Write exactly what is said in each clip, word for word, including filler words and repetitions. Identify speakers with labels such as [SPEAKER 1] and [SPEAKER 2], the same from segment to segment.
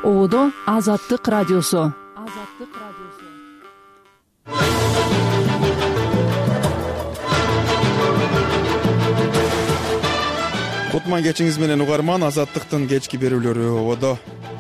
[SPEAKER 1] Оодо Азаттык радиосу. Азаттык радиосу.
[SPEAKER 2] Кутман кечиңиз менен угарман. Азаттыктын кечки берүүлөрү ободо.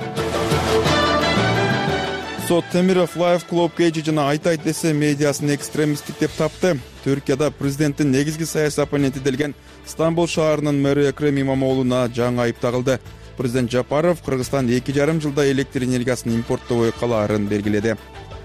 [SPEAKER 2] Сот Темиров Лайф Клуб Кейджи жана Айтайт десе медиасын экстремисттик деп тапты. Түркияда президенттин негизги саясий оппоненти делген Стамбул шаарынын мэрі Экрем Имамоğlu'на жаңы айып тагылды. Президент Жапаров Кыргызстан эки жарым жылда электр энергиясын импорттобой калаарын белгиледи.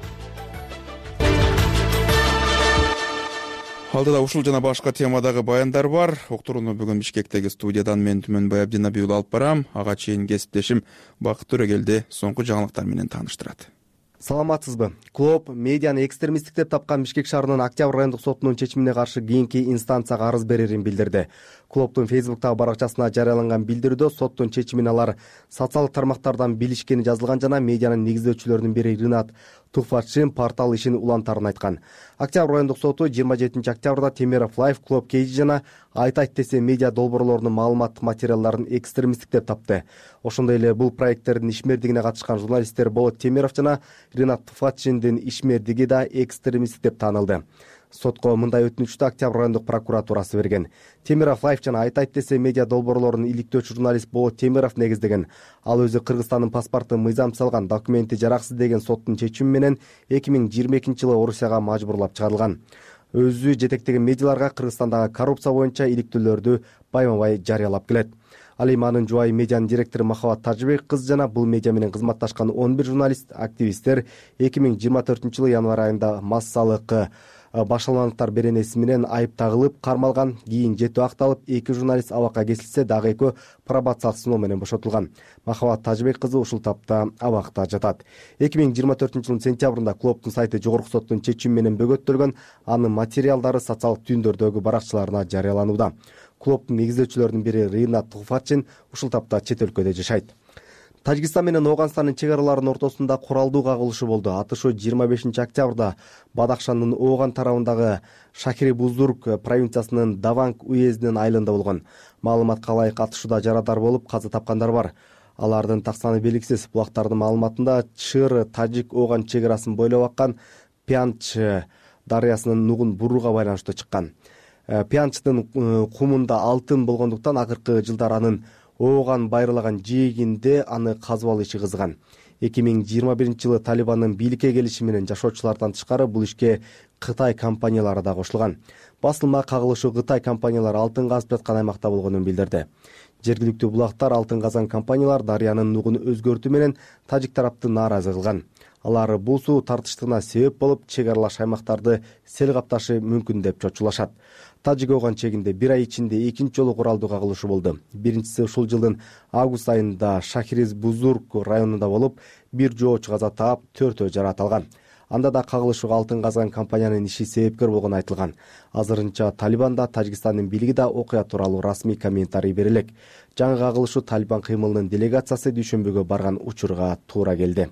[SPEAKER 2] Алдыда ушул жана башка темадагы баяндар бар. Уктурууну бүгүн Бишкектеги студиядан мен Түмөнбай Абдинабиул алып барам. Ага чейин кесиптешим Бакыт Төрөгелди соңку жаңылыктар менен тааныштырат.
[SPEAKER 3] Саламатсызбы? Клуб медианы экстремисттик деп тапкан Бишкек шаарынын Октябрь райондук сотунун чечимине каршы кийинки инстанцияга арыз берерин билдирди. Клубтун Фейсбуктагы баракчасына жарыяланган билдирүүдө соттун чечимин алар социалдык тармактардан билишкени жазылган жана медианын негиздөөчүлөрүнүн бири Ринат Тухфатшин портал ишин улантарын айткан. Октябрь райондук соту жыйырма жетинчи октябрда Темиров Лайф Клуб Кейджи жана Айтайт десе медиа долбоорлорунун маалыматтык материалдарын экстремисттик деп тапты. Ошондой эле бул проекттердин ишмердигине катышкан журналисттер Болот Темиров жана Ринат Тухфатшиндин ишмердиги да экстремисттик деп таанылды. Сотко мындай өтүнүчтү Октябрь райондук прокуратурасы берген. Темиров Лайф жана Айтайт десе медиа долбоорлорунун иликтөөчү журналист Болот Темиров негиздеген. Ал өзү Кыргызстандын паспортун мыйзам салган документи жараксыз деген соттун чечими менен эки миң жыйырма экинчи жылы Орусияга мажбурлап чыгарылган. Өзү жетектеген медиаларга Кыргызстандагы коррупция боюнча иликтөөлөрдү байма-бай жарыялап келет. Ал эми анын жубайы медианын директору Махабат Тажыбек кызы жана бул медиа менен кызматташкан он бир журналист, активисттер эки миң жыйырма төртүнчү жылы январь айында массалык башаламалыктар беренеси менен айып тагылып кармалган. Кийин жетүү акталып, эки журналист абакка кесилсе, дагы экөө пробациялык сыноо менен бошотулган. Махабат Тажыбек кызы ушул тапта абакта жатат. эки миң жыйырма төртүнчү жылдын сентябрында клубтун сайты жогорку соттун чечими менен бөгөттөлгөн. Анын материалдары социалдык түйүндөрдөгү баракчаларына жарыяланууда. Клубтун негиздөөчүлөрүнүн бири Ринат Тухфатшин ушул тапта чет өлкөдө жашайт. Тажикстан менен Ооганстандын чек араларынын ортосунда куралдуу кагылышы болду. Атышуу жыйырма бешинчи октябрда Бадахшандын Ооган тарабындагы Шахири Бузург провинциясынын Даванг уездинин айылында болгон. Маалыматка ылайык атышууда жарадар болуп, каза тапкандар бар. Алардын так саны белгисиз. Булактардын маалыматында Чыр Тажик Ооган чек арасын бойлоп аккан Пянч дарыясынын нугун бурууга байланыштуу чыккан. Пянчтын кумунда алтын болгондуктан акыркы жылдар анын Ооган байырлаган жээгинде аны казып алуу иши кызган. эки миң жыйырма биринчи жылы Талибандын бийликке келиши менен жашоочулардан тышкары бул ишке Кытай компаниялары да кошулган. Басылма кагылышы Кытай компаниялары алтын казып жаткан аймакта болгонун билдирди. Жергиликтүү булактар алтын казган компаниялар дарыянын нугун өзгөртүү менен тажик тарапты нааразы кылган. Алар бул суу тартыштыгына себеп болуп, чек аралаш аймактарды сел капташы мүмкүн деп чочулашат. Тажик Ооган чегинде бир ай ичинде экинчи жолу куралдуу кагылышы болду. Биринчиси ушул жылдын август айында Шахириз Бузург районунда болуп, бир жоочу каза таап, төртөө жараат алган. Анда да кагылышууга алтын казган компаниянын иши себепкер болгону айтылган. Азырынча Талибанда Тажикстандын бийлиги да окуя тууралуу расмий комментарий бере элек. Жаңы кагылышуу Талибан кыймылынын делегациясы дүйшөмбүгө барган учурга туура келди.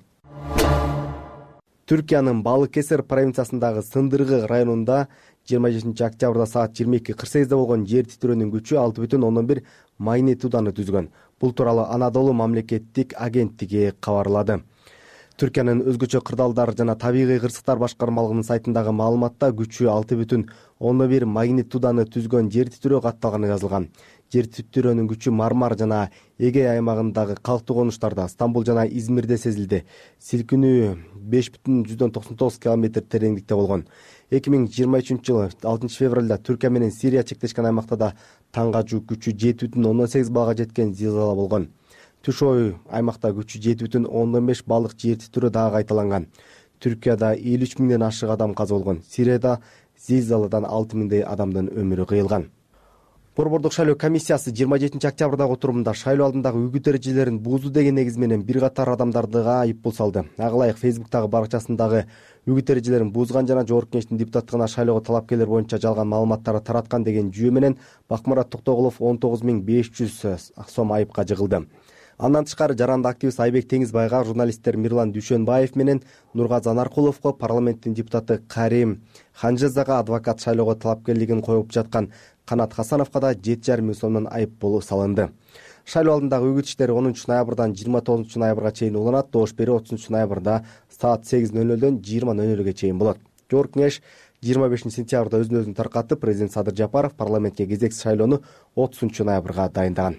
[SPEAKER 3] Түркиянын Балыкесер провинциясындагы Сындыргы районунда жыйырма жетинчи октябрда саат жыйырма эки кырк сегизде болгон жер титирөөнүн күчү алты бүтүн ондон бир магнитуданы түзгөн. Бул тууралуу Анадолу мамлекеттик агенттиги кабарлады. Түркиянын өзгөчө кырдаалдар жана табигый кырсыктар башкармалыгынын сайтындагы маалыматта күчү алты бүтүн ондон бир магнитуданы түзгөн жер титирөө катталганы жазылган. Жер титирөөнүн күчү Мармар жана Эгей аймагындагы калктуу конуштарда, Стамбул жана Измирде сезилди. Силкинүү беш бүтүн жүздөн токсон тогуз километр тереңдикте болгон. эки миң жыйырма үчүнчү жылы алтынчы февралда Түркия менен Сирия чектешкен аймакта да таңгажуу күчү жети бүтүн ондон сегиз баллга жеткен зилзала болгон. Түшөй аймакта күчү жети бүтүн ондон беш баллык жер титирөө дагы кайталанган. Түркияда элүү үч миңден ашык адам каза болгон. Сирияда зилзаладан алты миңдей адамдын өмүрү кыйылган. Борбордук шайлоо комиссиясы жыйырма жетинчи октябрдагы отурумунда шайлоо алдындагы үгүт эрежелерин буузду деген негиз менен бир катар адамдарды айып пул салды. Ага ылайык Фейсбуктагы баракчасындагы үгүт эрежелерин буузган жана Жогорку Кеңештин депутаттыгына шайлоого талапкерлер боюнча жалган маалыматтарды тараткан деген жүйө менен Бакмурат Токтогулов он тогуз миң беш жүз сом айыпка жыгылды. Андан тышкары жаранды активист Айбек Теңизбайга, журналисттер Мирлан Дүйшөнбаев менен Нургазан Аркуловго, парламенттин депутаты Карим Ханжезага адвокат шайлоого талапкерлигин коюп жаткан Канат Хасановго да жети жарым миң сомдон айып пул салынды. Шайлоо алдындагы үгүт иштери онунчу ноябрдан жыйырма тогузунчу ноябрга чейин уланат. Добуш берүү отузунчу ноябрда саат сегиз нөл нөлдөн жыйырма нөл нөлгө чейин болот. Жогорку кеңеш жыйырма бешинчи сентябрда өзүн өзүн таркатып, президент Садыр Жапаров парламентке кезексиз шайлоону отузунчу ноябрга дайындаган.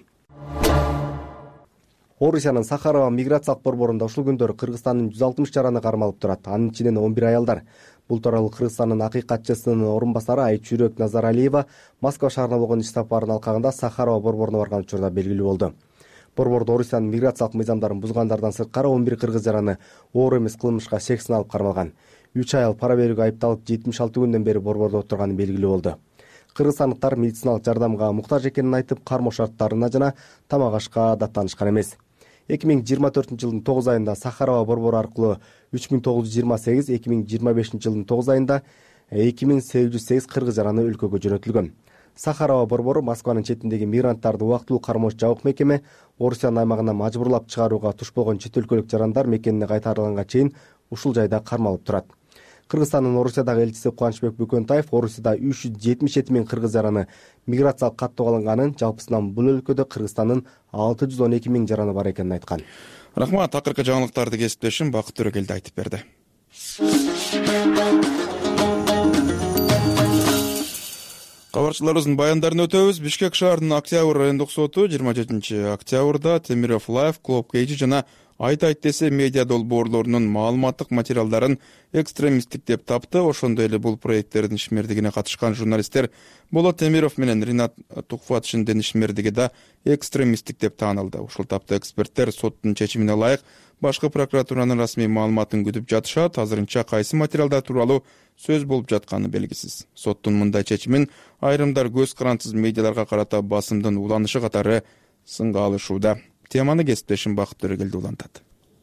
[SPEAKER 3] Орусиянын Сахарова миграциялык борборунда ушул күндөрү Кыргызстандын жүз алтымыш жараны кармалып турат. Анын ичинен он бир аялдар. Бул тууралуу Кыргызстандын акыйкатчысынын орун басары Айчүрөк Назаралиева Москва шаарына болгон иш сапарынын алкагында Сахарова борборуна барган учурда белгилүү болду. Борбордо Орусиянын миграциялык мыйзамдарын бузгандардан сырткары он бир кыргыз жараны оор эмес кылмышка шек сыналып кармалган. үч аял пара берүүгө айыпталып жетимиш алты күндөн бери борбордо отурганы белгилүү болду. Кыргызстандыктар медициналык жардамга муктаж экенин айтып, кармоо шарттарына жана тамак ашка даттанышкан эмес. эки миң жыйырма төртүнчү жылдын тогуз айында Сахарова борбору аркылуу үч миң тогуз жүз жыйырма сегиз, эки миң жыйырма бешинчи жылдын тогуз айында эки миң сегиз жүз сегиз кыргыз жараны өлкөгө жөнөтүлгөн. Сахарова борбору Москванын четиндеги мигранттарды убактылуу кармоочу жабык мекеме Орусиянын аймагына мажбурлап чыгарууга туш болгон чет өлкөлүк жарандар мекенине кайтарылганга чейин ушул жайда кармалып турат. Кыргызстандын Орусиядагы элчиси Кубанычбек Бөкөнтаев Орусияда үч жүз жетимиш жети миң кыргыз жараны миграциялык каттоого алынганын, жалпысынан бул өлкөдө Кыргызстандын алты жүз он эки миң жараны бар экенин айткан.
[SPEAKER 2] Рахмат, акыркы жаңылыктарды кесиптешим Бакыт Төрөгелди айтып берди. Кабарчыларыбыздын баяндарын өтөбүз. Бишкек шаарынын Октябрь райондук соту жыйырма жетинчи октябрда Темиров Лайв, Клуб Кейджи жана Айт айт десе медиа долбоорлорунун маалыматтык материалдарын экстремисттик деп тапты. Ошондой эле бул проекттердин ишмердигине катышкан журналисттер Болот Темиров менен Ринат Тухфатшиндин ишмердиги да экстремисттик деп таанылды. Ушул тапта эксперттер соттун чечимине ылайык башкы прокуратуранын расмий маалыматын күтүп жатышат. Азырынча кайсы материалдар тууралуу сөз болуп жатканы белгисиз. Соттун мындай чечимин айрымдар көз карансыз медиаларга карата басымдын уланышы катары сынга алышууда. Теманы кесиптешим Бакыт Төрөгелди улантат.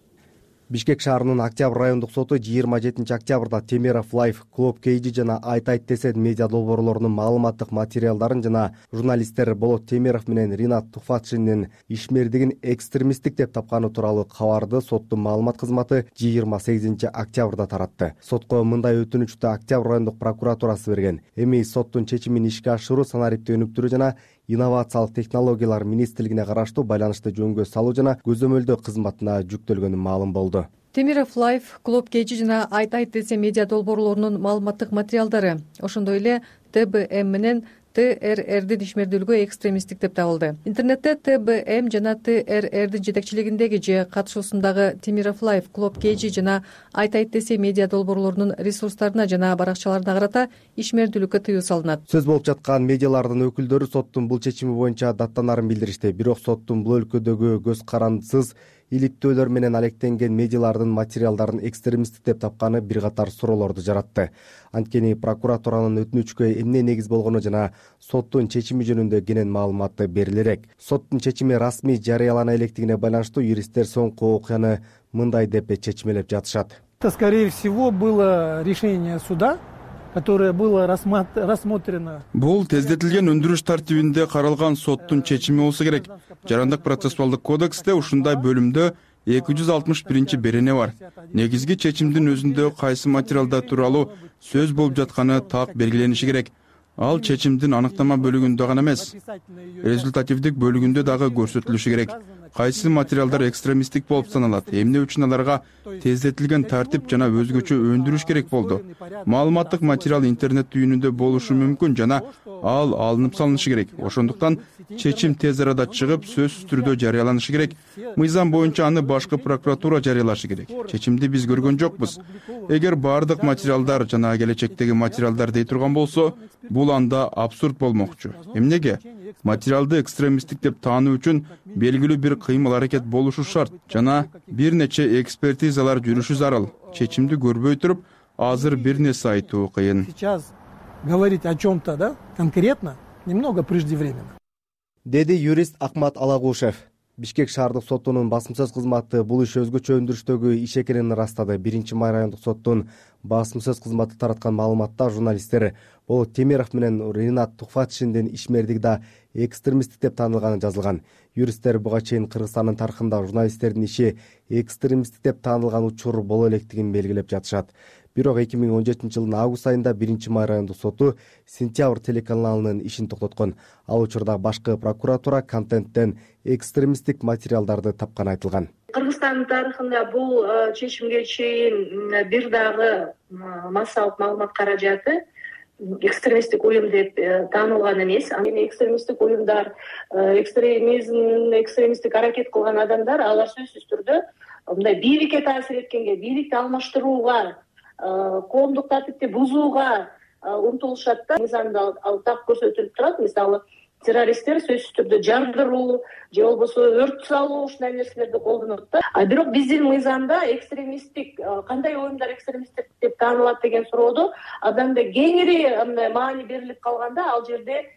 [SPEAKER 3] Бишкек шаарынын Октябрь райондук соту жыйырма жетинчи октябрда Темиров Лайв, Клуб Кейджи жана Айт айт десе медиа долбоорлорунун маалыматтык материалдарын жана журналисттер Болот Темиров менен Ринат Тухфатшиндин ишмердигин экстремисттик деп тапканы тууралуу кабарды соттун маалымат кызматы жыйырма сегизинчи октябрда таратты. Сотко мындай өтүнүчтү Октябрь райондук прокуратурасы берген. Эми соттун чечимин ишке ашыруу санариптик өнүктүрүү жана инновациялык технологиялар министрлигине караштуу байланышты жөнгө салуу жана көзөмөлдөө кызматына жүктөлгөнү маалым болду.
[SPEAKER 4] Темиров Лайв, Клуб Кейджи жана Айт айт десе медиа долбоорлорунун маалыматтык материалдары, ошондой эле Т Б М менен Т Р Рдин ишмердүүлүгү экстремисттик деп табылды. Интернетте Т Б М жана Т Р Рдин жетекчилигиндеги же катышуусундагы Темиров Лайв, Клуб Кейджи жана Айт айт десе медиа долбоорлорунун ресурстарына жана баракчаларына карата ишмердүүлүккө тыюу салынат.
[SPEAKER 3] Сөз болуп жаткан медиалардын өкүлдөрү соттун бул чечими боюнча даттанаарын билдиришти. Бирок соттун бул өлкөдөгү көз карансыз иликтөөлөр менен алектенген медиалардын материалдарын экстремисттик деп тапканы бир катар суроолорду жаратты. Анткени прокуратуранын өтүнүчкө эмне негиз болгону жана соттун чечими жөнүндө кенен маалыматы берилерек. Соттун чечими расмий жарыялана электигине байланыштуу юристтер соңку окуяны мындай деп чечмелеп жатышат.
[SPEAKER 5] Это, скорее всего, было решение суда, которое было рассмотрено.
[SPEAKER 2] Бул тездетилген өндүрүш тартибинде каралган соттун чечими болсо керек. Жарандык процессуалдык кодексте ушундай бөлүмдө эки жүз алтымыш биринчи берене бар. Негизги чечимдин өзүндө кайсы материалдар тууралуу сөз болуп жатканы так белгилениши керек. Ал чечимдин аныктама бөлүгүндө гана эмес, результативдик бөлүгүндө дагы көрсөтүлүшү керек. Кайсы материалдар экстремисттик болуп саналат, эмне үчүн аларга тездетилген тартип жана өзгөчө өндүрүш керек болду. Маалыматтык материал интернет түйүнүндө болушу мүмкүн жана ал алынып салынышы керек. Ошондуктан чечим тез арада чыгып, сөзсүз түрдө жарыяланышы керек. Мыйзам боюнча аны башкы прокуратура жарыялашы керек. Чечимди биз көргөн жокпуз. Эгер баардык материалдар жана келечектеги материалдар дей турган болсо, бул анда абсурд болмокчу. Эмнеге? Материалды экстремисттик деп таануу үчүн белгилүү бир кыймыл аракет болушу шарт жана бир нече экспертизалар жүрүшү зарыл. Чечимди көрбөй туруп, азыр бир нерсе айтуу кыйын.
[SPEAKER 5] Сейчас говорить о чем-то, да, конкретно, немного преждевременно.
[SPEAKER 3] Деди юрист Акмат Алагушев. Бишкек шаардык сотунун басым сөз кызматы бул иш өзгөчө өндүрүштөгү иш экенин ырастады. биринчи май райондук соттун басым сөз кызматы тараткан маалыматта журналисттер Болот Темиров менен Ринат Тухфатшиндин ишмердиги да экстремисттик деп таанылганы жазылган. Юристтер буга чейин Кыргызстандын тарыхында журналисттердин иши экстремисттик деп таанылган учур боло электигин белгилеп жатышат. бирок эки миң он жетинчи жылдын август айында биринчи май райондук соту Сентябрь телеканалынын ишин токтоткон. Ал учурда башкы прокуратура контенттен экстремисттик материалдарды тапканы айтылган.
[SPEAKER 6] Кыргызстандын тарыхында бул чечимге чейин бир дагы массалык маалымат каражаты экстремисттик уюм деп таанылган эмес. Анан экстремисттик уюмдар, экстремизм, экстремисттик аракет кылган адамдар, алар сөзсүз түрдө мындай бийликке таасир эткенге, бийликти алмаштырууга, коомдук тартипти бузууга умтулушат да. Мыйзамда ал так көрсөтүлүп турат. Мисалы, террористтер сөзсүз түрдө жардыруу же болбосо өрт салуу ушундай нерселерди колдонот да. А бирок биздин мыйзамда экстремисттик кандай уюмдар экстремисттик деп таанылат деген суроодо адамда кеңири маани берилип калганда, ал жерде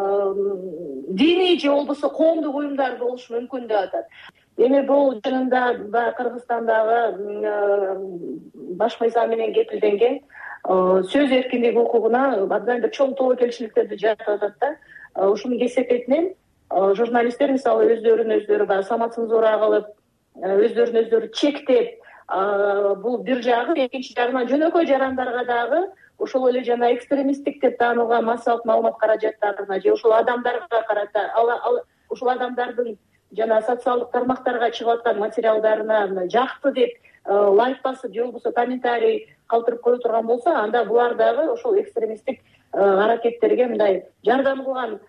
[SPEAKER 6] диний же болбосо коомдук уюмдар болушу мүмкүн деп атат. Эми бул чынында Кыргызстандагы баш мыйзам менен кепилденген сөз эркиндиги укугуна абдан бир чоң тобокелчиликтерди жаратып атат да. Ушунун кесепетинен журналисттер мисалы өздөрүн өздөрү баягы самоцензура кылып, өздөрүн өздөрү чектеп, бул бир жагы, экинчи жагынан жөнөкөй жарандарга дагы ошол эле жана экстремисттик деп таанылган массалык маалымат каражаттарына же ошол адамдарга карата, ошол адамдардын жана социалдык тармактарга чыгып аткан материалдарына жакты деп лайк басып же болбосо комментарий калтырып кое турган болсо, анда булар дагы ошол экстремисттик аракеттерге мындай жардам кылган,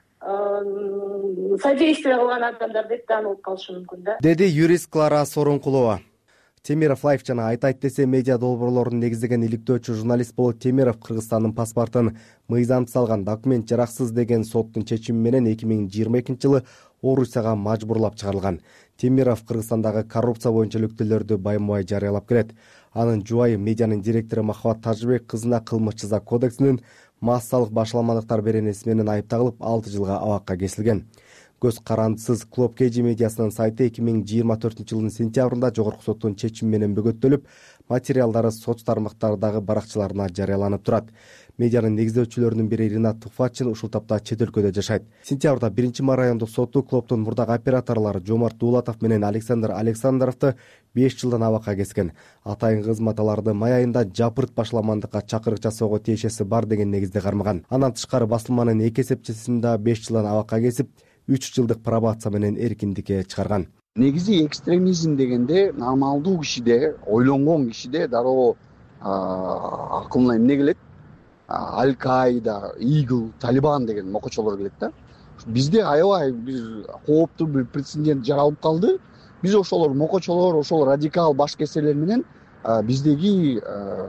[SPEAKER 6] содействие кылган адамдар деп таанылып калышы мүмкүн да,
[SPEAKER 3] деди юрист Клара Сооронкулова. Темиров Лайф жана айтайт десе медиа долбоорлорун негиздеген иликтөөчү журналист Болот Темиров Кыргызстандын паспортун мыйзамсыз алган, документ жараксыз деген соттун чечими менен эки миң жыйырма экинчи жылы Орусияга мажбурлап чыгарылган. Темиров Кыргызстандагы коррупция боюнча иликтөөлөрдү байма-бай жарыялап келет. Анын жубайы медианын директору Махабат Тажыбек кызына кылмыш жаза кодексинин массалык башаламалыктар беренеси менен айыпталып алты жылга абакка кесилген. Көз карандысыз Клоп Кей медиасынын сайты эки миң жыйырма төртүнчү жылдын сентябрында жогорку соттун чечими менен бөгөттөлүп, материалдары соц тармактардагы баракчаларына жарыяланып турат. Медианын негиздөөчүлөрүнүн бири Ринат Туфачин ушул тапта чет өлкөдө жашайт. Сентябрда биринчи май райондук соту Клоптун мурдагы операторлору Жомарт Дуулатов менен Александр Александровду беш жылдан абакка кескен. Атайын кызмат аларды май айында жапырт башаламандыкка чакырык жасоого тиешеси бар деген негизде кармаган. Андан тышкары басылманын эки эсепчисин да беш жылдан абакка кесип, үч жылдык пробация менен эркиндикке чыгарган.
[SPEAKER 7] Негизи экстремизм дегенде нормалдуу кишиде, ойлонгон кишиде дароо акылына эмне келет? Аль-Каида, Игл, Талибан деген мокочолор келет да. Бизде аябай бир кооптуу бир прецедент жаралып калды. Биз ошолор мокочолор, ошол радикал баш кесерлер менен биздеги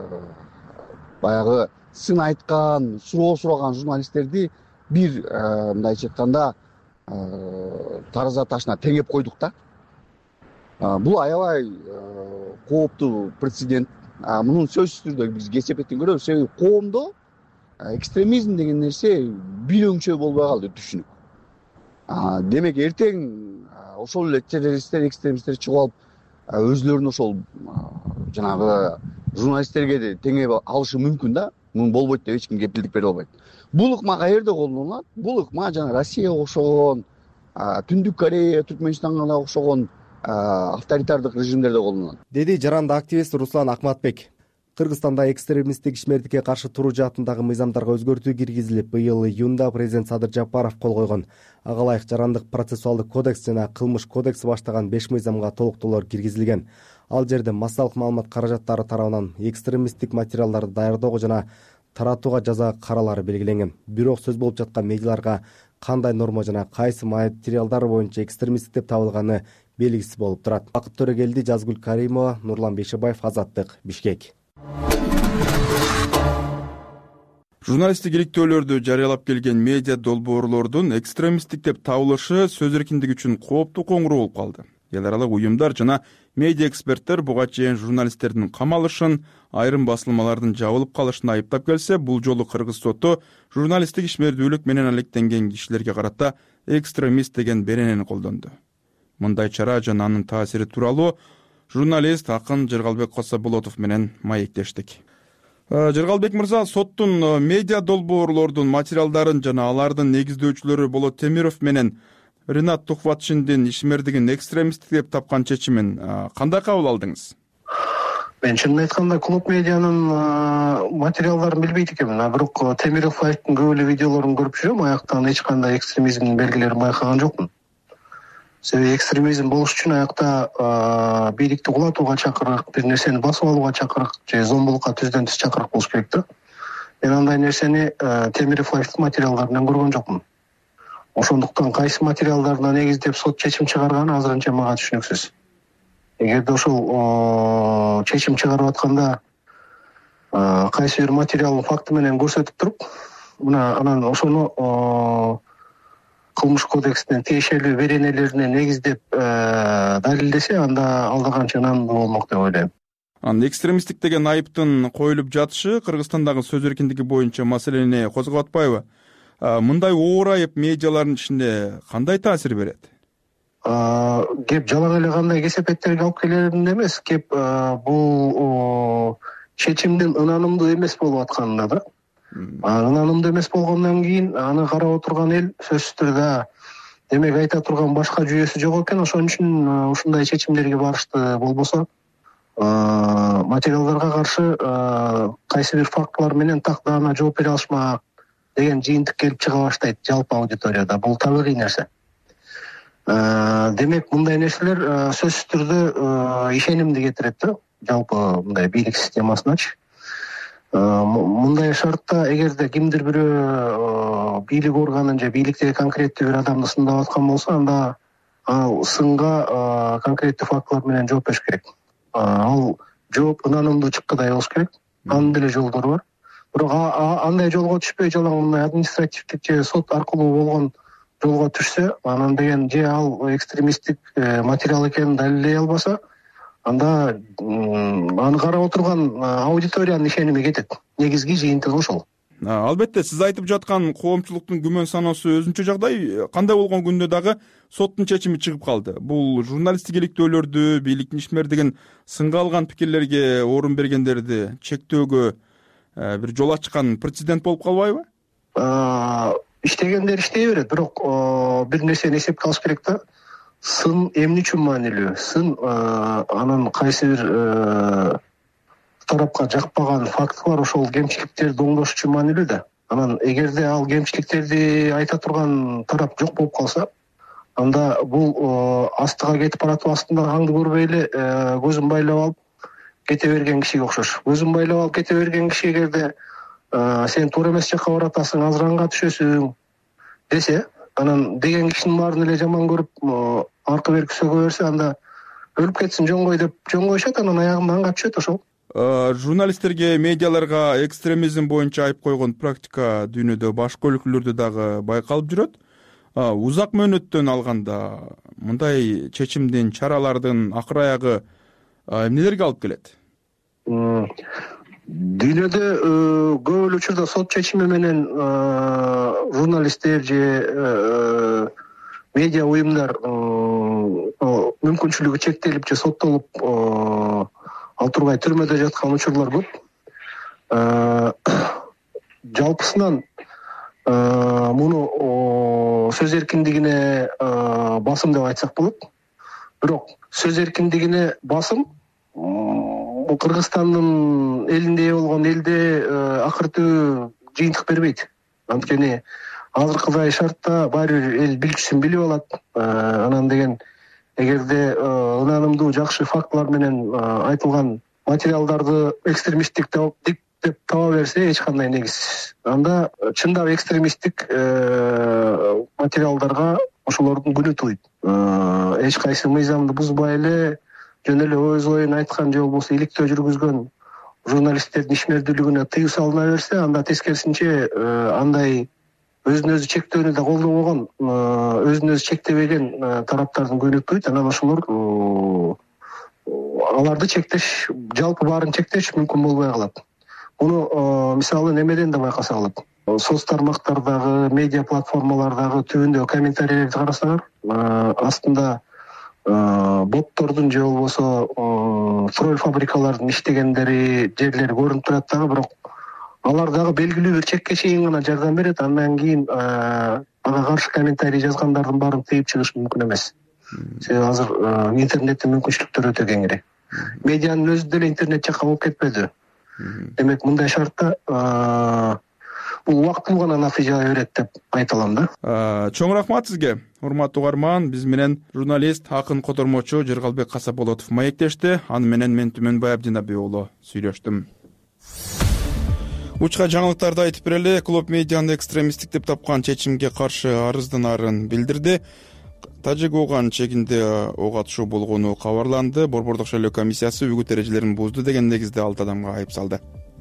[SPEAKER 7] баягы сын айткан, суроо сураган журналисттерди бир мындайча айтканда тараза ташына теңеп койдук да. Бул аябай кооптуу прецедент. Мунун сөзсүз түрдө биз кесепетин көрөбүз. Себеби коомдо экстремизм деген нерсе бир өңчө болбой калды түшүнүк. Демек эртең ошол эле террористтер, экстремисттер чыгып алып, өзлөрүн ошол жанагы журналисттерге теңеп алышы мүмкүн да. Мун болбойт деп эч ким кепилдик бере албайт. Бул ыкма каерде колдонулат? Бул ыкма жана Россияга окшогон, Түндүк Корея, Түркмөнстанга окшогон авторитардык режимдерде колдонулат, деди
[SPEAKER 3] жаранды активист Руслан Акматбек. Кыргызстанда экстремисттик ишмердикке каршы туруу жаатындагы мыйзамдарга өзгөртүү киргизилип, быйыл июнда президент Садыр Жапаров кол койгон. Ага ылайык жарандык процессуалдык кодекс жана кылмыш кодекси баштаган беш мыйзамга толуктоолор киргизилген. Ал жерде массалык маалымат каражаттары тарабынан экстремисттик материалдарды даярдоого жана таратууга жаза каралары белгиленген. Бирок сөз болуп жаткан медиаларга кандай норма жана кайсы материалдар боюнча экстремисттик деп табылганы белгисиз болуп турат. Бакыт Төрөгелди, Жазгүл Каримова, Нурлан Бейшебаев, Азаттык, Бишкек.
[SPEAKER 2] Журналисттик иликтөөлөрдү жарыялап келген медиа долбоорлордун экстремисттик деп табылышы сөз эркиндиги үчүн кооптуу коңгуроо болуп калды. Эл аралык уюмдар жана медиа эксперттер буга чейин журналисттердин камалышын, айрым басылмалардын жабылып калышын айыптап келсе, бул жолу Кыргыз соту журналисттик ишмердүүлүк менен алектенген кишилерге карата экстремист деген беренени колдонду. Мындай чара жана анын таасири тууралуу журналист Акын Жыргалбек Кособолотов менен маектештик. Жыргалбек мырза, соттун медиа долбоорлордун материалдарын жана алардын негиздөөчүлөрү Болот Темиров менен Ринат Тухватшиндин ишмердигин экстремисттик деп тапкан чечимин кандай кабыл алдыңыз?
[SPEAKER 8] Мен чынын айтканда клуб медианын материалдарын билбейт экенмин, а бирок Темиров Лайфтын көп эле видеолорун көрүп жүрөм, аяктан эч кандай экстремизмдин белгилерин байкаган жокмун. Себеби экстремизм болуш үчүн аякта бийликти кулатууга чакырык, бир нерсени басып алууга чакырык же зомбулукка түздөн түз чакырык болуш керек да. Мен андай нерсени Темиров Лайфтын материалдарынан көргөн жокмун. Ошондуктан кайсы материалдарына негиздеп сот чечим чыгарганы азырынча мага түшүнүксүз. Эгерде ошол чечим чыгарып атканда кайсы бир материалдын факты менен көрсөтүп туруп, мына анан ошону кылмыш кодекстин тиешелүү беренелерине негиздеп далилдесе, анда алда канча ынандуу болмок деп ойлойм.
[SPEAKER 2] Анын экстремисттик деген айыптын коюлуп жатышы Кыргызстандагы сөз эркиндиги боюнча маселени козгоп атпайбы? Мындай оор айып медиалардын ичинде кандай таасир берет?
[SPEAKER 8] Кеп жалаң эле кандай кесепеттерге алып келеринде эмес, кеп бул чечимдин ынанымдуу эмес болуп атканында да. Ынанымдуу эмес болгондон кийин аны карап отурган эл сөзсүз түрдө демек айта турган башка жүйөсү жок экен, ошон үчүн ушундай чечимдерге барышты. Болбосо материалдарга каршы кайсы бир фактылар менен так даана жооп бере алышмак деген жыйынтык келип чыга баштайт жалпы аудиторияда. Бул табигый нерсе. Демек мындай нерселер сөзсүз түрдө ишенимди кетирет да, жалпы мындай бийлик системасыначы. Мындай шартта эгерде кимдир бирөө бийлик органын же бийликтеги конкреттүү бир адамды сындап аткан болсо, анда ал сынга конкреттүү фактылар менен жооп бериш керек. Ал жооп ынанымдуу чыккыдай болуш керек. Анын деле жолдору бар. Бирок андай жолго түшпөй, жалаң мындай административдик же сот аркылуу болгон жолго түшсө, анан деген же ал экстремисттик материал экенин далилдей албаса, анда аны карап отурган аудиториянын ишеними кетет. Негизги жыйынтыгы ошол.
[SPEAKER 2] Албетте, сиз айтып жаткан коомчулуктун күмөн саноосу өзүнчө жагдай. Кандай болгон күндө дагы соттун чечими чыгып калды. Бул журналисттик иликтөөлөрдү, бийликтин ишмердигин сынга алган пикирлерге орун бергендерди чектөөгө бир жол ачкан прецедент болуп калбайбы?
[SPEAKER 8] Иштегендер иштей берет, бирок бир нерсени эсепке алыш керек да. Сын эмне үчүн маанилүү? Сын анын кайсы бир тарапка жакпаган фактылар, ошол кемчиликтерди оңдош үчүн маанилүү да. Анан эгерде ал кемчиликтерди айта турган тарап жок болуп калса, анда бул астыга кетип баратып, астында аңды көрбөй эле көзүн байлап алып кете берген кишиге окшош. Көзүн байлап алып кете берген киши эгерде сен туура эмес жакка баратасың, азыранга түшөсүң десе, анан деген кишинин баарын эле жаман көрүп аркы берки сөгө берсе, анда өлүп кетсин жоңгой деп жоңгойшот, анан аягында аңга түшөт ошол.
[SPEAKER 2] Журналисттерге, медиаларга экстремизм боюнча айып койгон практика дүйнөдө башка өлкөлөрдө дагы байкалып жүрөт. Узак мөөнөттөн алганда мындай чечимдин, чаралардын акыр аягы эмнелерге алып келет?
[SPEAKER 8] Дүйнөдө көп эле учурда сот чечими менен журналисттер же медиа уюмдар мүмкүнчүлүгү чектелип же соттолуп ал турбай түрмөдө жаткан учурлар көп. Жалпысынан муну сөз эркиндигине басым деп айтсак болот. Бирок сөз эркиндигине басым бул Кыргызстандын элиндей болгон элде акыртуу жыйынтык бербейт. Анткени азыркыдай шартта баары бир эл билчүсүн билип алат. Анан деген эгерде ынанымдуу жакшы фактылар менен айтылган материалдарды экстремисттик деп таба берсе, эч кандай негиз. Анда чындап экстремисттик материалдарга ошолордун күнү тууйт. Эч кайсы мыйзамды бузбай эле жөн эле өз оюн айткан же болбосо иликтөө жүргүзгөн журналисттердин ишмердүүлүгүнө тыюу салына берсе, анда тескерисинче андай өзүн өзү чектөөнү да колдобогон, өзүн өзү чектебеген тараптардын күнү тууйт. Анан ошолор аларды чектеш, жалпы баарын чектеш мүмкүн болбой калат. Муну мисалы немеден да байкаса болот. Соц тармактардагы, медиа платформалардагы түбүндө комментарийлерди карасаңар, астында боттордун же болбосо тролль фабрикалардын иштегендери жерлери көрүнүп турат дагы, бирок алар дагы белгилүү бир чекке чейин гана жардам берет. Андан кийин ага каршы комментарий жазгандардын баарын тыйып чыгыш мүмкүн эмес. Себеби азыр интернеттин мүмкүнчүлүктөрү өтө кеңири. медианын өзү деле интернет жакка болуп кетпеди. Демек мындай шартта бул убактылуу гана натыйжа берет деп айта алам да.
[SPEAKER 2] Чоң рахмат сизге, урматтуу угарман. Биз менен журналист, акын котормочу Жыргалбек Касапболотов маектешти. Аны менен мен Түмөнбай Абдинабек уулу сүйлөштүм. Учка жаңылыктарды айтып берели. Клоп медианы экстремисттик деп тапкан чечимге каршы арызданарын билдирди. Тажик Ооган чегинде ого атышуу болгону кабарланды. Борбордук шайлоо комиссиясы үгүт эрежелерин бузду деген негизде алты адамга айып салды.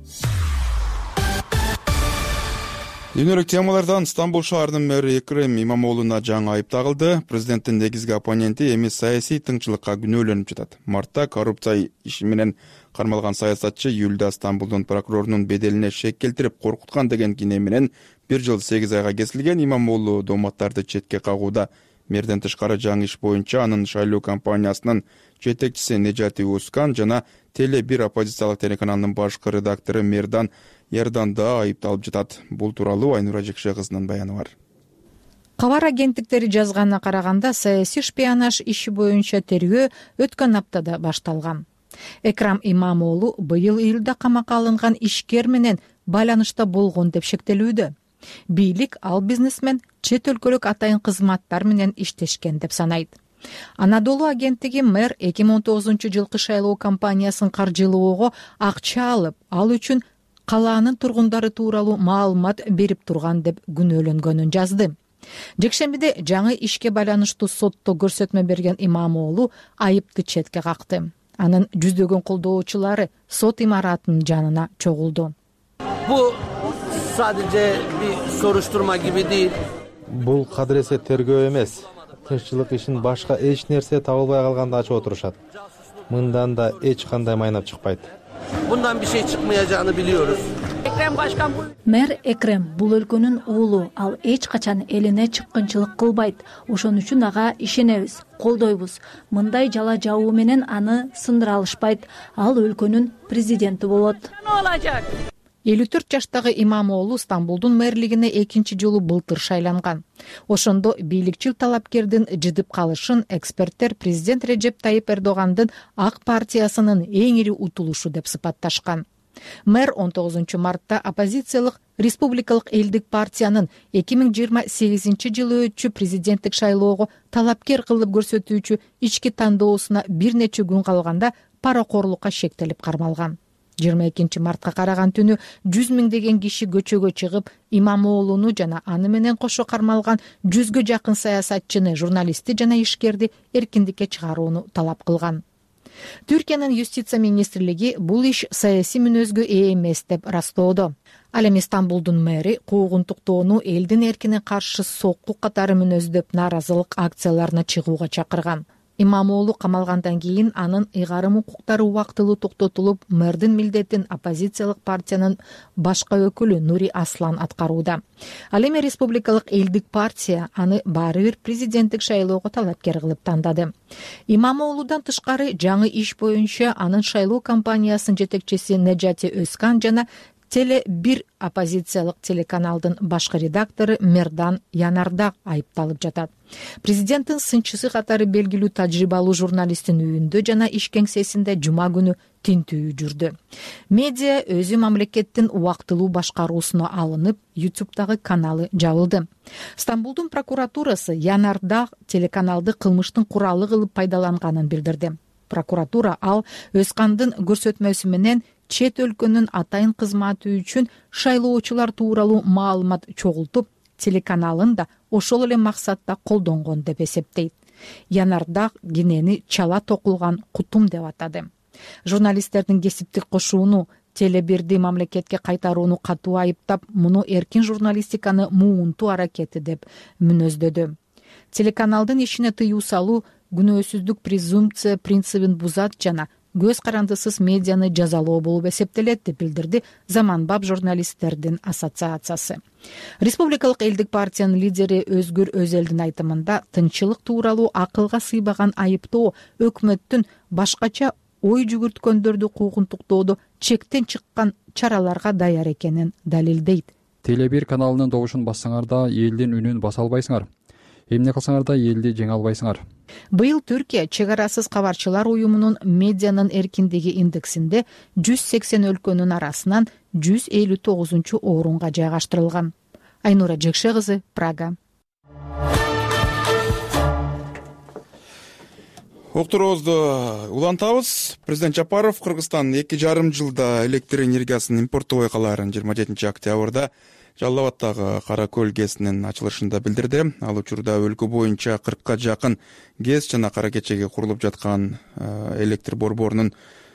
[SPEAKER 2] Дүйнөлүк темалардан Стамбул шаарынын мэри Экрем Имамоолуна жаңы айып тагылды. Президенттин негизги оппоненти эми саясий тынччылыкка күнөөлөнүп жатат. Мартта коррупция иши менен кармалган саясатчы июлда Стамбулдун прокурорунун беделине шек келтирип коркуткан деген кине менен бир жыл сегиз айга кесилген. Имамоолу дооматтарды четке кагууда. Мэрден тышкары жаңы иш боюнча анын шайлоо компаниясынын жетекчиси Нежати Ускан жана Теле бир оппозициялык телеканалынын башкы редактору Мердан Ярдан да айыпталып жатат. Бул тууралуу Айнура Жекше кызынын баяны бар.
[SPEAKER 9] Кабар агенттиктери жазганына караганда, саясий шпионаж иши боюнча тергөө өткөн аптада башталган. Экрам Имамоолу быйыл июлда камакка алынган ишкер менен байланышта болгон деп шектелүүдө. Бийлик ал бизнесмен чет өлкөлүк атайын кызматтар менен иштешкен деп санайт. Анадолу агенттиги мэр эки миң он тогузунчу жылкы шайлоо кампаниясын каржылоого акча алып, ал үчүн калаанын тургундары тууралуу маалымат берип турган деп күнөөлөнгөнүн жазды. Жекшембиде жаңы ишке байланыштуу сотто көрсөтмө берген Имамоолу айыпты четке какты. Анын жүздөгөн колдоочулары сот имаратынын жанына чогулду.
[SPEAKER 10] Бул sadece bir soruşturma gibi değil.
[SPEAKER 11] Бул кадыресе тергөө эмес. Тынччылык ишин башка эч нерсе табылбай калганда ачып отурушат. Мындан да эч кандай майнап чыкпайт.
[SPEAKER 10] Bundan bir şey çıkmayacağını biliyoruz.
[SPEAKER 12] Мэр Экрем бул өлкөнүн уулу, ал эч качан элине чыккынчылык кылбайт. Ошон үчүн ага ишенебиз, колдойбуз. Мындай жала жабуу менен аны сындыра алышпайт. Ал өлкөнүн президенти болот.
[SPEAKER 9] элүү төрт жаштагы Имамоолу Стамбулдун мэрлигине экинчи жолу былтыр шайланган. Ошондо бийликчил талапкердин жыдып калышын эксперттер президент Режеп Тайип Эрдогандын Ак партиясынын эң ири утулушу деп сыпатташкан. Мэр он тогузунчу мартта оппозициялык Республикалык элдик партиянын эки миң жыйырма сегизинчи жылы өтчү президенттик шайлоого талапкер кылып көрсөтүүчү ички тандоосуна бир нече күн калганда паракорлукка шектелип кармалган. жыйырма экинчи мартка караган түнү жүз миңдеген киши көчөгө чыгып, Имамоолуну жана аны менен кошо кармалган жүзгө жакын саясатчыны, журналистти жана ишкерди эркиндикке чыгарууну талап кылган. Түркиянын юстиция министрлиги бул иш саясий мүнөзгө ээ эмес деп ырастоодо. Ал эми Стамбулдун мэри куугунтуктоону элдин эркине каршы сокку катары мүнөздөп нааразылык акцияларына чыгууга чакырган. Имамоолу камалгандан кийин анын ыйгарым укуктары убактылуу токтотулуп, мэрдин милдетин оппозициялык партиянын башка өкүлү Нури Аслан аткарууда. Ал эми Республикалык элдик партия аны баары бир президенттик шайлоого талапкер кылып тандады. Имамоолудан тышкары жаңы иш боюнча анын шайлоо кампаниясынын жетекчиси Нежати Өзкан жана Теле бир оппозициялык телеканалдын башкы редактору Мердан Янардаг айыпталып жатат. Президенттин сынчысы катары белгилүү тажрыйбалуу журналисттин үйүндө жана иш кеңсесинде жума күнү тинтүү жүрдү. Медиа өзү мамлекеттин убактылуу башкаруусуна алынып, ютубтагы каналы жабылды. Стамбулдун прокуратурасы Янардаг телеканалды кылмыштын куралы кылып пайдаланганын билдирди. Прокуратура ал Өзкандын көрсөтмөсү менен чет өлкөнүн атайын кызматы үчүн шайлоочулар тууралуу маалымат чогултуп, телеканалын да ошол эле максатта колдонгон деп эсептейт. Янардаг кинени чала токулган кутум деп атады. Журналисттердин кесиптик кошууну, Теле бирди мамлекетке кайтарууну катуу айыптап, муну эркин журналистиканы муунтуу аракети деп мүнөздөдү. Телеканалдын ишине тыюу салуу күнөөсүздүк презумпция принцибин бузат жана көз карандысыз медианы жазалоо болуп эсептелет деп билдирди Заманбап журналисттердин ассоциациясы. Республикалык элдик партиянын лидери Өзгүр Өзелдин айтымында тынччылык тууралуу акылга сыйбаган айыптоо өкмөттүн башкача ой жүгүрткөндөрдү куугунтуктоодо чектен чыккан чараларга даяр экенин далилдейт.
[SPEAKER 13] Теле бир каналынын добушун бассаңар да элдин үнүн баса албайсыңар. эмне кылсаңар да элди жеңе албайсыңар.
[SPEAKER 9] Быйыл Түркия чек арасыз кабарчылар уюмунун медианын эркиндиги индексинде жүз сексен өлкөнүн арасынан жүз элүү тогузунчу орунга жайгаштырылган. Айнура Жекше кызы, Прага.
[SPEAKER 2] Окторобузду улантабыз. Президент Жапаров Кыргызстан эки жарым жылда электр энергиясын импорттобой калаарын жыйырма жетинчи октябрда Жалал Абаддагы Кара Көл ГЭСинин ачылышында билдирди. Ал учурда өлкө боюнча кыркка жакын ГЭС жана Кара Кечеге курулуп жаткан электр борборунун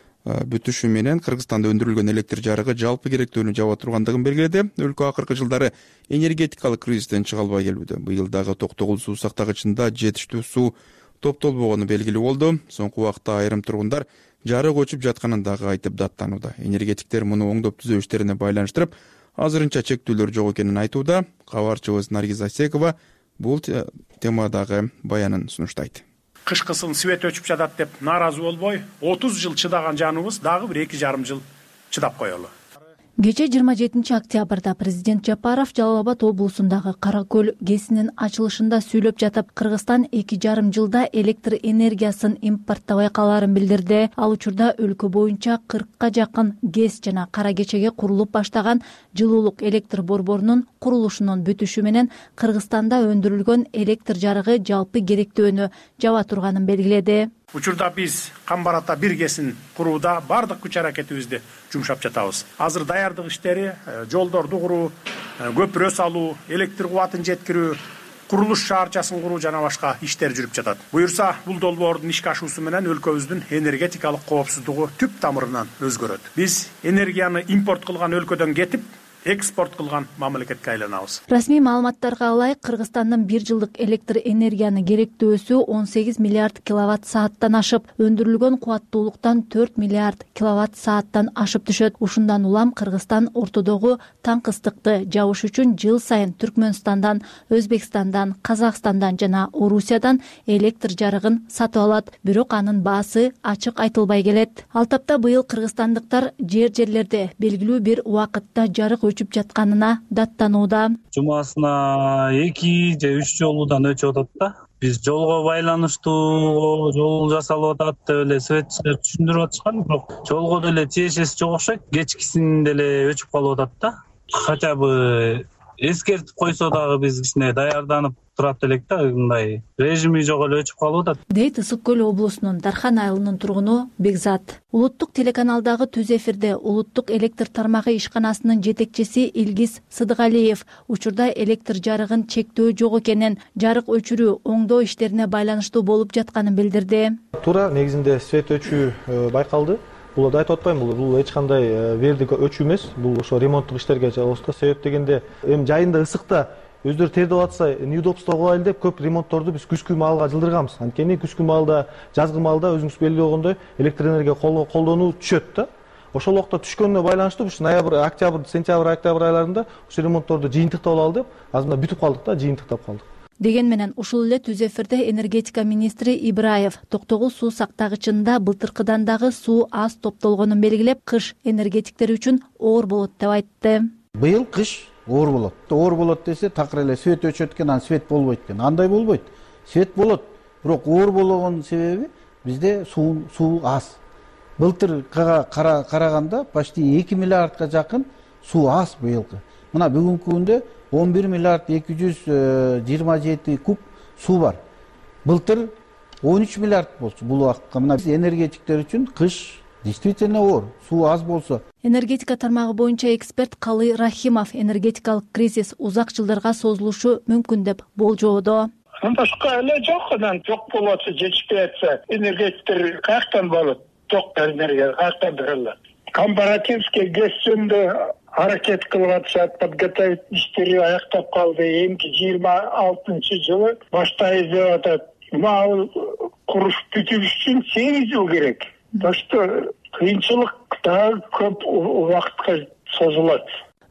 [SPEAKER 2] бүтүшү менен Кыргызстанда өндүрүлгөн электр жарыгы жалпы керектүүнү жаба тургандыгын белгиледи. Өлкө акыркы жылдары энергетикалык кризистен чыга албай келүүдө. Быйыл дагы токтогул суу сактагычында жетиштүү суу топтолбогону белгилүү болду. Соңку убакта айрым тургундар жарык өчүп жатканын дагы айтып даттанууда. Энергетиктер муну оңдоп түзөө иштерине байланыштырып, азырынча чектүүлөр жок экенин айтууда. Кабарчыбыз Наргиз Асекова бул темадагы баянын сунуштайт.
[SPEAKER 14] Кышкысын свет өчүп жатат деп нааразы болбой, отуз жыл чыдаган жаныбыз дагы бир эки жарым жыл чыдап коелу.
[SPEAKER 12] Кече жыйырма жетинчи октябрда президент Жапаров Жалал Абад облусундагы Кара Көл ГЭСинин ачылышында сүйлөп жатып, Кыргызстан эки жарым жылда электр энергиясын импорттобой калаарын билдирди. Ал учурда өлкө боюнча кыркка жакын ГЭС жана Кара Кечеге курулуп баштаган жылуулук электр борборунун курулушунун бүтүшү менен Кыргызстанда өндүрүлгөн электр жарыгы жалпы керектүүнү жаба турганын белгиледи.
[SPEAKER 14] Учурда биз Камбарата бир ГЭСин курууда бардык күч аракетибизди жумшап жатабыз. Азыр даярдык иштери, жолдорду куруу, көпүрө салуу, электр кубатын жеткирүү, курулуш шаарчасын куруу жана башка иштер жүрүп жатат. Буюрса, бул долбоордун ишке ашуусу менен өлкөбүздүн энергетикалык коопсуздугу түп тамырынан өзгөрөт. Биз энергияны импорт кылган өлкөдөн кетип, экспорт кылган мамлекетке айланабыз.
[SPEAKER 12] Расмий маалыматтарга ылайык, Кыргызстандын бир жылдык электр энергияны керектөөсү он сегиз миллиард киловатт сааттан ашып, өндүрүлгөн кубаттуулуктан төрт миллиард киловатт сааттан ашып түшөт. Ушундан улам Кыргызстан ортодогу таң ыстыкты жабыш үчүн жыл сайын Түркмөнстандан, Өзбекстандан, Казакстандан жана Орусиядан электр жарыгын сатып алат. Бирок анын баасы ачык айтылбай келет. Ал тапта быйыл кыргызстандыктар жер-жерлерде белгилүү бир убакытта жарык өчүп жатканына даттанууда.
[SPEAKER 15] Жумасына эки же үч жолудан өчүп атат да. Биз жолго байланыштуу жол жасалып атат деп эле светчилер түшүндүрүп атышкан, бирок жолго деле тиешеси жок окшойт. Кечкисин деле өчүп калып атат да. Хотя бы эскертип койсо дагы биз кичине даярданып турат элек да, мындай режими жок эле өчүп калып атат.
[SPEAKER 12] Дейт Ысык көл облусунун Дархан айылынын тургуну Бекзат. Улуттук телеканалдагы түз эфирде улуттук электр тармагы ишканасынын жетекчиси Илгиз Сыдыгалиев учурда электр жарыгын чектөө жок экенин, жарык өчүрүү, оңдоо иштерине байланыштуу болуп жатканын билдирди.
[SPEAKER 11] Туура негизинде свет өчүү байкалды. Бул да айтып атпайм, бул эч кандай вердик өчүү эмес, бул ошо ремонттук иштерге жалгасты. Себеп дегенде эми жайында ысыкта өздөрү тердеп атса, неудобство кылайлы деп көп ремонтторду биз күзгү маалга жылдырганбыз. Анткени күзгү маалда, жазгы маалда өзүңүз белгилүү болгондой электр энергия колдонуу түшөт да. Ошол убакта түшкөнүнө байланыштуу ушу ноябрь, октябрь, сентябрь, октябрь айларында ушу ремонтторду жыйынтыктап алалы деп, азырында бүтүп калдык да, жыйынтыктап калдык.
[SPEAKER 12] Деген менен ушул эле түз эфирде энергетика министри Ибраев токтогул суу сактагычында былтыркыдан дагы суу аз топтолгонун белгилеп, кыш энергетиктер үчүн оор болот деп айтты.
[SPEAKER 16] Быйыл кыш оор болот. Оор болот десе, такыр эле свет өчөт экен, анан свет болбойт экен. Андай болбойт. Свет болот, бирок оор болгон себеби бизде суу суу аз. Былтыркыга караганда почти эки миллиардка жакын суу аз быйылкы. Мына бүгүнкү күндө он бир миллиард эки жүз жыйырма жети куб суу бар. Былтыр он үч миллиард болчу бул убакытка. Мына биз энергетиктер үчүн кыш действительно оор, суу аз болсо.
[SPEAKER 12] Энергетика тармагы боюнча эксперт Калый Рахимов энергетикалык кризис узак жылдарга созулушу мүмкүн деп болжоодо.
[SPEAKER 17] Башка эле жок, анан жок болот, жетишпей атса, энергетиктер каяктан болот? Жок энергия каяктан берилет? Компаративский ГЭСинде аракет кылып атышат, подготовить иштери аяктап калды. Эмки жыйырма алтынчы жылы баштайбыз деп атат. Мал куруш бүтүш үчүн сегиз жыл керек. Башта кыйынчылык дагы көп убакытка созулат.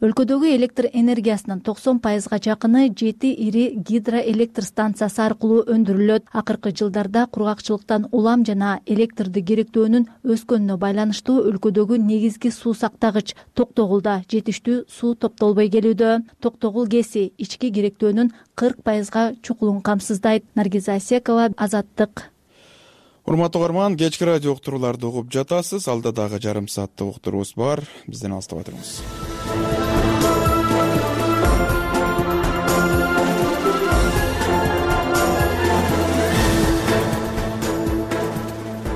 [SPEAKER 12] өлкөдөгү электр энергиясынын токсон пайызга жакыны жети ири гидроэлектр станциясы аркылуу өндүрүлөт. Акыркы жылдарда кургакчылыктан улам жана электрди керектөөнүн өскөнүнө байланыштуу өлкөдөгү негизги суу сактагыч Токтогулда жетиштүү суу топтолбой келүүдө. Токтогул КЭСи ички керектөөнүн кырк пайызга чукулун камсыздайт. Наргиза Асекова, Азаттык.
[SPEAKER 2] Урматтуу угарман, кечки радио уктурууларды угуп жатасыз. Алда дагы жарым сааттык уктуруубуз бар. Бизден алыстабай туруңуз.